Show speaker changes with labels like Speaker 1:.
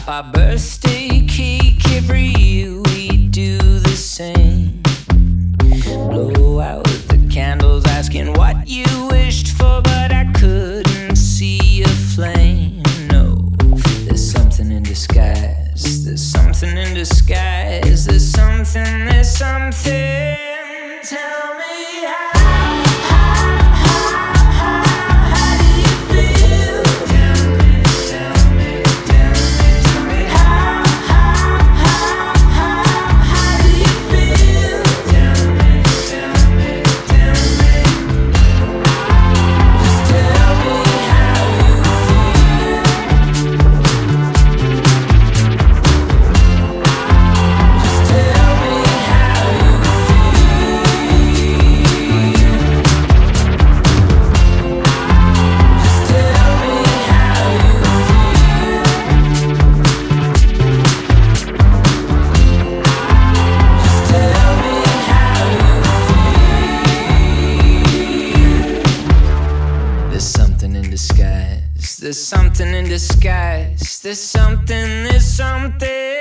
Speaker 1: Our birthday cake, every year we do the same. Blow out the candles, asking what you wished for, but I couldn't see a flame. No, there's something in disguise. There's something in disguise. There's something, there's something. Tell me how do you feel? Tell me, tell me, tell me how do you feel? Tell me, tell me, tell me. Just tell me how you feel. Just tell me how you Just tell me how you feel. Just tell me how you feel. There's something in disguise. There's something in disguise. There's something, there's something.